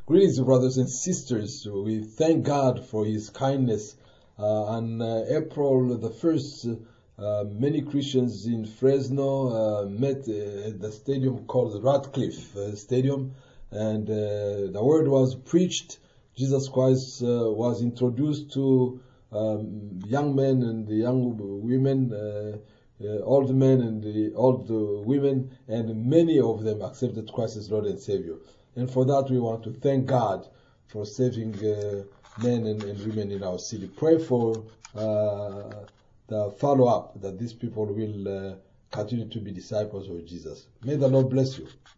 Greetings, brothers and sisters. We thank God for His kindness. On April the 1st, many Christians in Fresno met at the stadium called Radcliffe Stadium, and the word was preached. Jesus Christ was introduced to young men and the young women, old men and the old women, and many of them accepted Christ as Lord and Savior. And for that, we want to thank God for saving men and women in our city. Pray for the follow-up, that these people will continue to be disciples of Jesus. May the Lord bless you.